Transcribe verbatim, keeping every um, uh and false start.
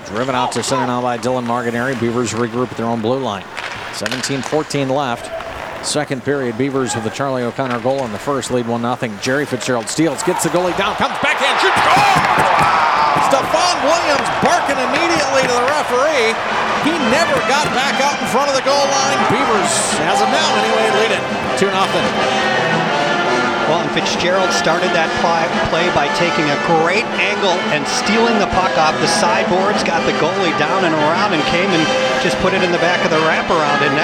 Driven out to center now by Dylan Martineri. Beavers regroup at their own blue line. seventeen fourteen left. Second period. Beavers with the Charlie O'Connor goal in the first, lead one nothing. Jerry Fitzgerald steals, gets the goalie down, comes backhand, shoots, goal! Stephon Williams barking immediately to the referee. He never got back out in front of the goal line. Beavers has him now anyway, lead it two nothing. Well, and Fitzgerald started that play by taking a great angle and stealing the puck off the sideboards, got the goalie down and around, and came and just put it in the back of the wraparound. And